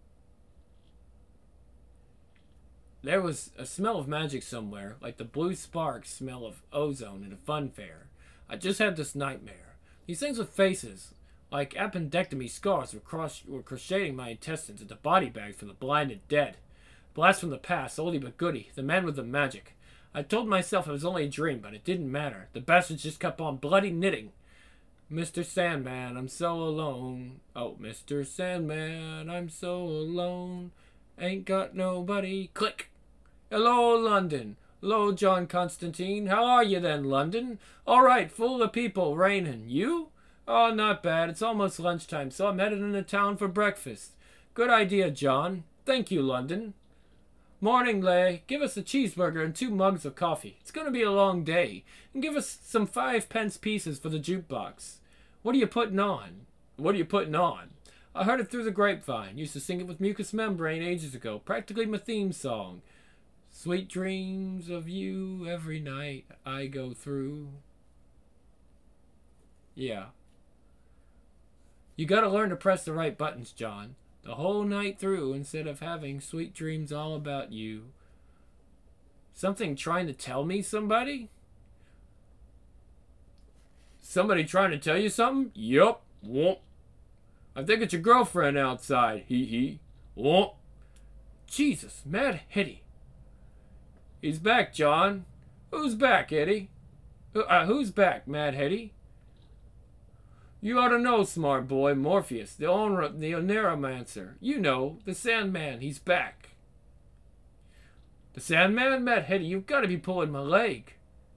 There was a smell of magic somewhere, like the blue sparks smell of ozone at a fun fair. I just had this nightmare. These things with faces, like appendectomy scars, were, cross- were crocheting my intestines into body bags for the blind and dead. Blast from the past, oldie but goodie, the man with the magic. I told myself it was only a dream, but it didn't matter. The bastards just kept on bloody knitting. Mister Sandman, I'm so alone. Oh, Mister Sandman, I'm so alone. Ain't got nobody. Click. Hello, London. Hello, John Constantine. How are you then, London? All right, full of people, raining. You? Oh, not bad. It's almost lunchtime, so I'm headed into town for breakfast. Good idea, John. Thank you, London. Morning, Lay. Give us a cheeseburger and two mugs of coffee. It's going to be a long day. And give us some five pence pieces for the jukebox. What are you putting on? What are you putting on? I heard it through the grapevine. Used to sing it with Mucous Membrane ages ago. Practically my theme song. Sweet dreams of you every night I go through. Yeah. You gotta learn to press the right buttons, John. The whole night through instead of having sweet dreams all about you. Something trying to tell me somebody? Somebody trying to tell you something? Yup. Womp. I think it's your girlfriend outside. Hee hee. Womp. Jesus, Mad Hetty. He's back, John. Who's back, Eddie? Uh, who's back, Mad Hetty? You ought to know, smart boy, Morpheus, the owner, the Neuromancer. You know, the Sandman, he's back. The Sandman? Mad Hetty, you've got to be pulling my leg.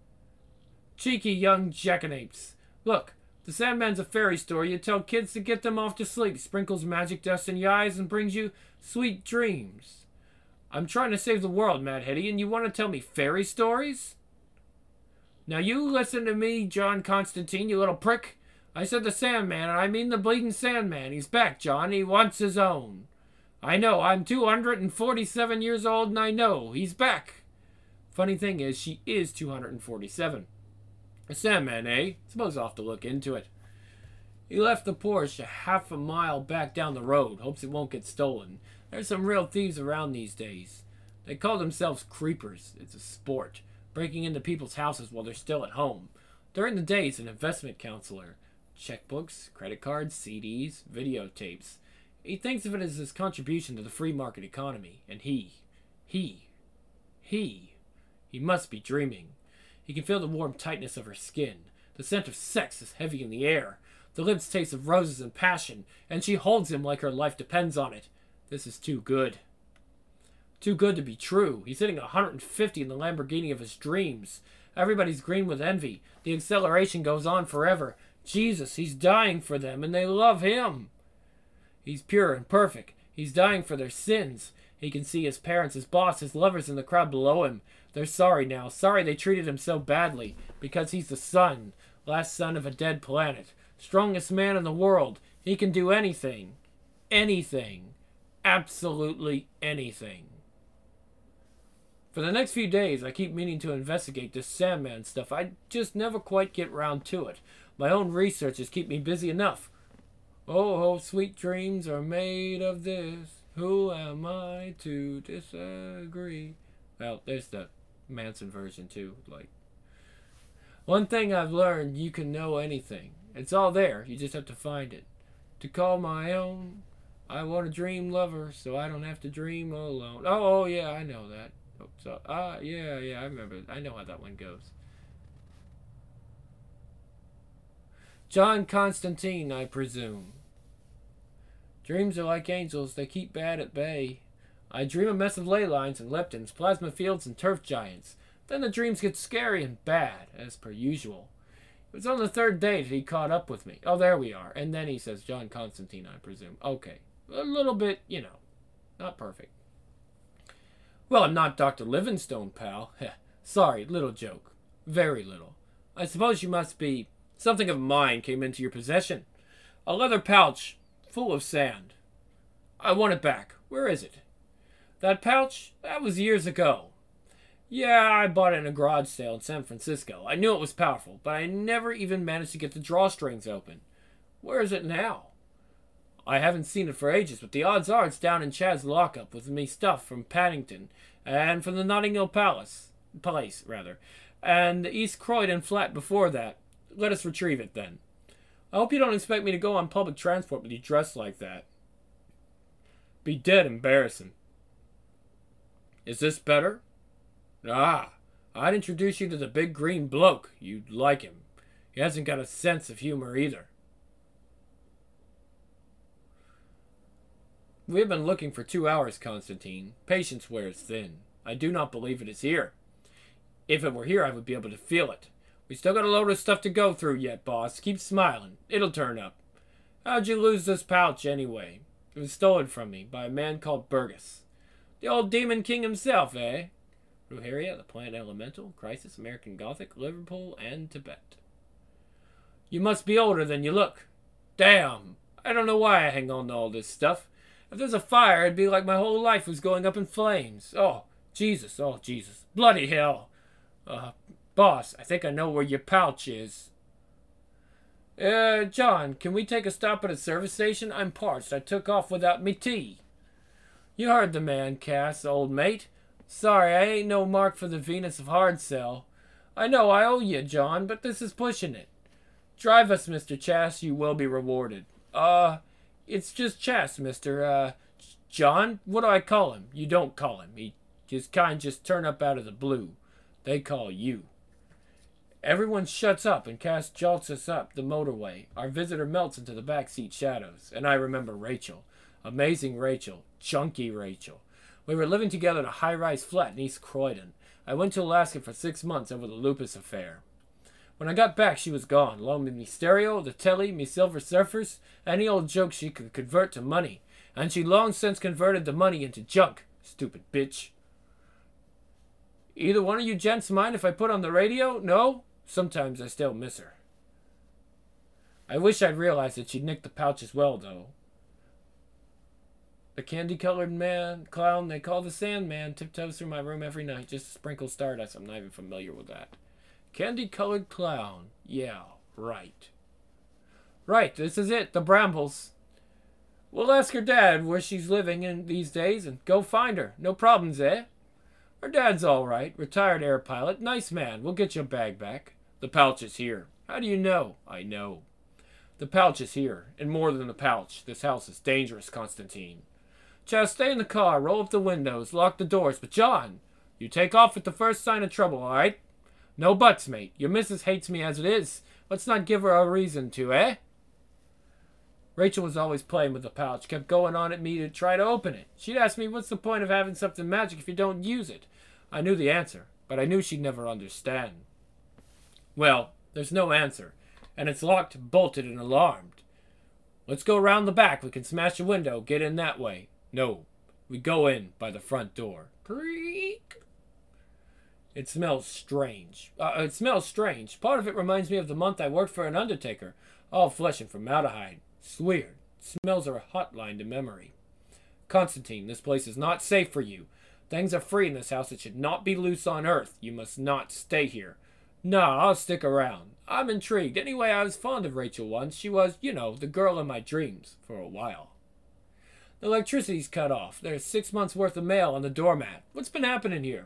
Cheeky young jackanapes. Look, the Sandman's a fairy story. You tell kids to get them off to sleep, sprinkles magic dust in your eyes, and brings you sweet dreams. I'm trying to save the world, Mad Hetty, and you want to tell me fairy stories? Now you listen to me, John Constantine, you little prick. I said the Sandman, and I mean the bleeding Sandman. He's back, John. He wants his own. I know, I'm two hundred forty-seven years old, and I know. He's back. Funny thing is, she is two hundred forty-seven. A Sandman, eh? Suppose I'll have to look into it. He left the Porsche half a mile back down the road. Hopes it won't get stolen. There's some real thieves around these days. They call themselves creepers. It's a sport. Breaking into people's houses while they're still at home. During the day, he's an investment counselor. Checkbooks, credit cards, C Ds, videotapes. He thinks of it as his contribution to the free market economy. And he, he, he, he must be dreaming. He can feel the warm tightness of her skin. The scent of sex is heavy in the air. The lips taste of roses and passion, and she holds him like her life depends on it. This is too good. Too good to be true. He's hitting one hundred fifty in the Lamborghini of his dreams. Everybody's green with envy. The acceleration goes on forever. Jesus, he's dying for them, and they love him. He's pure and perfect. He's dying for their sins. He can see his parents, his boss, his lovers in the crowd below him. They're sorry now. Sorry they treated him so badly. Because he's the son. Last son of a dead planet. Strongest man in the world. He can do anything. Anything. Absolutely anything. For the next few days, I keep meaning to investigate this Sandman stuff. I just never quite get round to it. My own researches keep me busy enough. Oh, oh, sweet dreams are made of this. Who am I to disagree? Well, there's the Manson version too. Like, one thing I've learned, you can know anything. It's all there. You just have to find it. To call my own, I want a dream lover, so I don't have to dream alone. Oh, oh yeah, I know that. Oh, so, ah, yeah, yeah, I remember. I know how that one goes. John Constantine, I presume. Dreams are like angels, they keep bad at bay. I dream a mess of ley lines and leptons, plasma fields and turf giants. Then the dreams get scary and bad, as per usual. It was on the third day that he caught up with me. Oh, there we are. And then he says, John Constantine, I presume. Okay. A little bit, you know, not perfect. Well, I'm not Doctor Livingstone, pal. Sorry, little joke. Very little. I suppose you must be... Something of mine came into your possession. A leather pouch full of sand. I want it back. Where is it? That pouch? That was years ago. Yeah, I bought it in a garage sale in San Francisco. I knew it was powerful, but I never even managed to get the drawstrings open. Where is it now? I haven't seen it for ages, but the odds are it's down in Chad's lockup with me stuff from Paddington and from the Notting Hill Palace. Place, rather. And the East Croydon flat before that. Let us retrieve it, then. I hope you don't expect me to go on public transport with you dressed like that. Be dead embarrassing. Is this better? Ah, I'd introduce you to the big green bloke. You'd like him. He hasn't got a sense of humor either. We have been looking for two hours, Constantine. Patience wears thin. I do not believe it is here. If it were here, I would be able to feel it. We still got a load of stuff to go through yet, boss. Keep smiling. It'll turn up. How'd you lose this pouch, anyway? It was stolen from me by a man called Burgess. The old Demon King himself, eh? Ruheria, the Plant Elemental, Crisis, American Gothic, Liverpool, and Tibet. You must be older than you look. Damn! I don't know why I hang on to all this stuff. If there's a fire, it'd be like my whole life was going up in flames. Oh, Jesus, oh, Jesus. Bloody hell. Uh... Boss, I think I know where your pouch is. Uh, John, can we take a stop at a service station? I'm parched. I took off without me tea. You heard the man, Cass, old mate. Sorry, I ain't no mark for the Venus of Hardsell. I know I owe you, John, but this is pushing it. Drive us, Mister Chass. You will be rewarded. Uh, it's just Chass, Mister Uh, John? What do I call him? You don't call him. He just kind just turn up out of the blue. They call you. Everyone shuts up and Cass jolts us up the motorway. Our visitor melts into the backseat shadows, and I remember Rachel. Amazing Rachel. Chunky Rachel. We were living together in a high-rise flat in East Croydon. I went to Alaska for six months over the lupus affair. When I got back, she was gone. Along with me stereo, the telly, me Silver Surfers, any old joke she could convert to money. And she long since converted the money into junk. Stupid bitch. Either one of you gents mind if I put on the radio? No? Sometimes I still miss her. I wish I'd realized that she'd nicked the pouch as well, though. The candy-colored man, clown they call the Sandman, tiptoes through my room every night just to sprinkle stardust. I'm not even familiar with that. Candy-colored clown. Yeah, right. Right, this is it, the Brambles. We'll ask her dad where she's living in these days and go find her. No problems, eh? Her dad's all right, retired air pilot, nice man. We'll get your bag back. The pouch is here. How do you know? I know. The pouch is here, and more than the pouch. This house is dangerous, Constantine. Chaz, stay in the car, roll up the windows, lock the doors. But John, you take off at the first sign of trouble, all right? No buts, mate. Your missus hates me as it is. Let's not give her a reason to, eh? Rachel was always playing with the pouch, kept going on at me to try to open it. She'd ask me, what's the point of having something magic if you don't use it? I knew the answer, but I knew she'd never understand. Well, there's no answer, and it's locked, bolted, and alarmed. Let's go round the back. We can smash a window, get in that way. No, we go in by the front door. Creak. It smells strange. Uh, it smells strange. Part of it reminds me of the month I worked for an undertaker. All flesh and formaldehyde. It's weird. Smells are a hotline to memory. Constantine, this place is not safe for you. Things are free in this house. It should not be loose on Earth. You must not stay here. No, I'll stick around. I'm intrigued. Anyway, I was fond of Rachel once. She was, you know, the girl in my dreams for a while. The electricity's cut off. There's six months' worth of mail on the doormat. What's been happening here?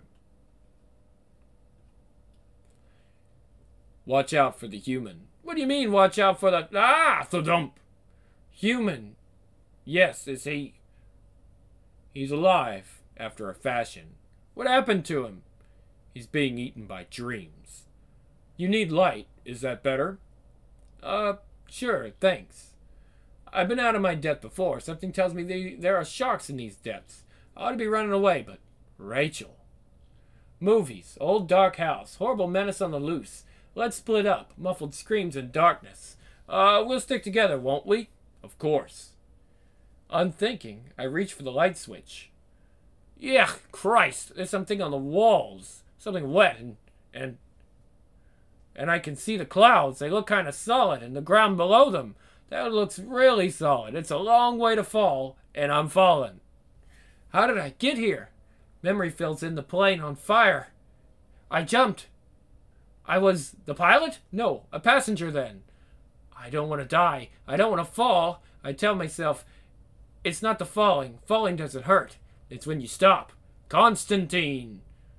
Watch out for the human. What do you mean, watch out for the... Ah, thudump. Human. Yes, is he... He's alive, after a fashion. What happened to him? He's being eaten by dreams. You need light. Is that better? Uh, sure, thanks. I've been out of my depth before. Something tells me they, there are sharks in these depths. I ought to be running away, but... Rachel. Movies. Old dark house. Horrible menace on the loose. Let's split up. Muffled screams and darkness. Uh, we'll stick together, won't we? Of course. Unthinking, I reach for the light switch. Yeah, Christ, there's something on the walls. Something wet and... and... And I can see the clouds. They look kind of solid, and the ground below them. That looks really solid. It's a long way to fall, and I'm falling. How did I get here? Memory fills in the plane on fire. I jumped. I was the pilot? No, a passenger then. I don't want to die. I don't want to fall. I tell myself, it's not the falling. Falling doesn't hurt. It's when you stop. Constantine.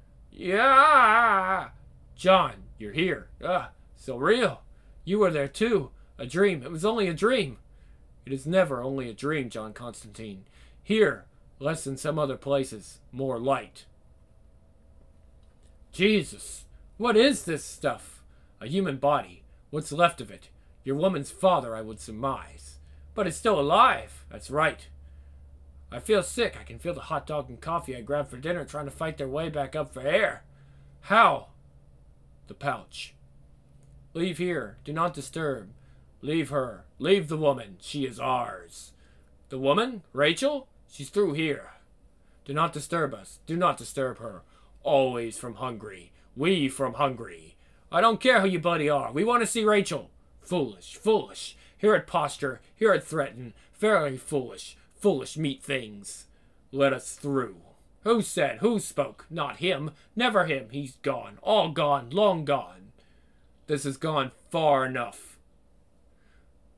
Yeah. John, you're here. Ah, so real. You were there too. A dream. It was only a dream. It is never only a dream, John Constantine. Here, less than some other places, more light. Jesus, what is this stuff? A human body. What's left of it? Your woman's father, I would surmise. But it's still alive. That's right. I feel sick. I can feel the hot dog and coffee I grabbed for dinner trying to fight their way back up for air. How? The pouch. Leave here. Do not disturb. Leave her. Leave the woman. She is ours. The woman? Rachel? She's through here. Do not disturb us. Do not disturb her. Always from Hungary. We from Hungary. I don't care who you bloody are. We want to see Rachel. Foolish. Foolish. Hear it posture. Hear it threaten. Very foolish. Foolish meat things. Let us through. Who said? Who spoke? Not him. Never him. He's gone. All gone. Long gone. This has gone far enough.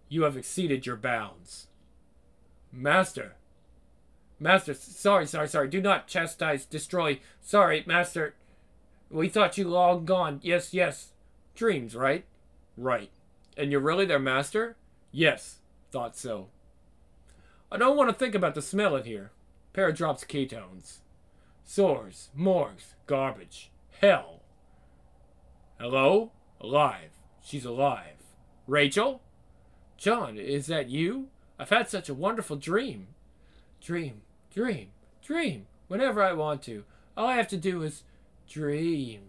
You have exceeded your bounds. Master. Master, sorry, sorry, sorry. Do not chastise, destroy. Sorry, Master. We thought you long gone. Yes, yes. Dreams, right? Right. And you're really their master? Yes. Thought so. I don't want to think about the smell in here. Pair drops ketones. Sores, morgues, garbage. Hell. Hello? Alive. She's alive. Rachel? John, is that you? I've had such a wonderful dream. Dream, dream, dream. Whenever I want to. All I have to do is dream.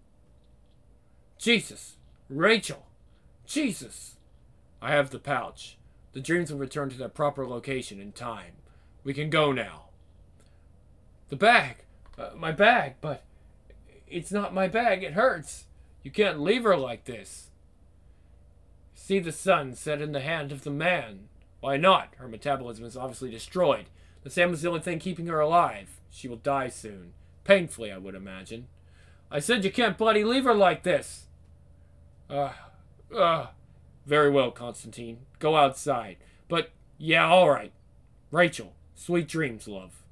Jesus. Rachel. Jesus. I have the pouch. The dreams will return to their proper location in time. We can go now. The bag. Uh, my bag, but it's not my bag. It hurts. You can't leave her like this. See the sun set in the hand of the man. Why not? Her metabolism is obviously destroyed. The sand was the only thing keeping her alive. She will die soon. Painfully, I would imagine. I said you can't bloody leave her like this. Uh, uh, very well, Constantine. Go outside. But, yeah, all right. Rachel, sweet dreams, love.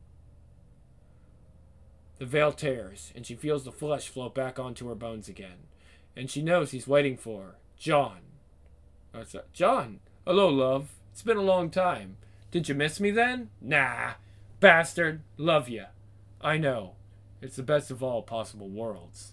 The veil tears, and she feels the flesh flow back onto her bones again. And she knows he's waiting for her. John. What's that? John. Hello, love. It's been a long time. Did you miss me then? Nah. Bastard. Love ya. I know. It's the best of all possible worlds.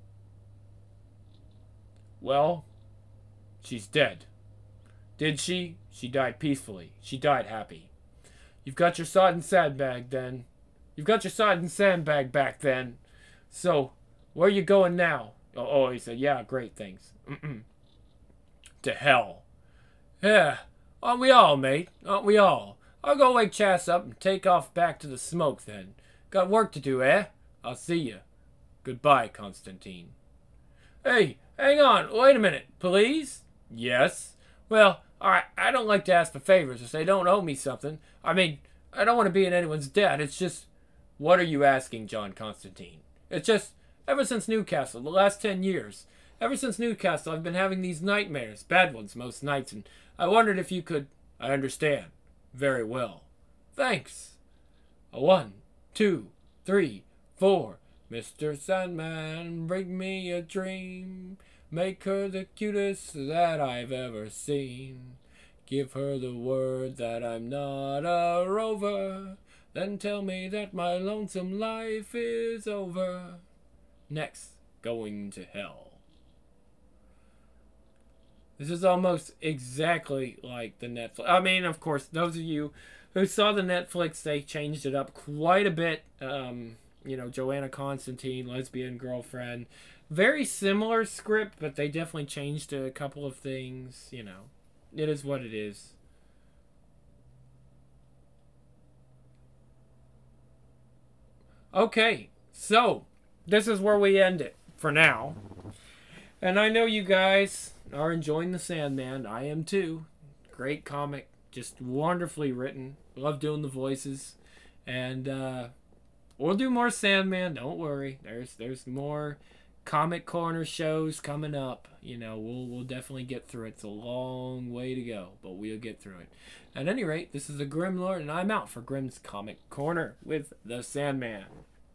Well, she's dead. Did she? She died peacefully. She died happy. You've got your sodden sandbag then. You've got your sodden sandbag back then. So, where are you going now? Oh, oh he said, yeah, great, thanks. Mm-mm. To hell. Yeah, aren't we all, mate? Aren't we all? I'll go wake Chas up and take off back to the smoke then. Got work to do, eh? I'll see you. Goodbye, Constantine. Hey, hang on, wait a minute, please? Yes? Well, alright, I don't like to ask for favors if they don't owe me something. I mean, I don't want to be in anyone's debt, it's just... What are you asking, John Constantine? It's just, ever since Newcastle, the last ten years, ever since Newcastle, I've been having these nightmares, bad ones most nights, and I wondered if you could... I understand. Very well. Thanks. A one, two, three, four. Mister Sandman, bring me a dream. Make her the cutest that I've ever seen. Give her the word that I'm not a rover. Then tell me that my lonesome life is over. Next, going to hell. This is almost exactly like the Netflix. I mean, of course, those of you who saw the Netflix, they changed it up quite a bit. Um, you know, Joanna Constantine, lesbian girlfriend. Very similar script, but they definitely changed a couple of things. You know, it is what it is. Okay, so this is where we end it for now. And I know you guys are enjoying The Sandman. I am too. Great comic, just wonderfully written. Love doing the voices. And uh, we'll do more Sandman, don't worry. There's there's more Comic Corner shows coming up. You know, we'll we'll definitely get through it. It's a long way to go, but we'll get through it. At any rate, this is the Grim Lord, and I'm out for Grimm's Comic Corner with The Sandman.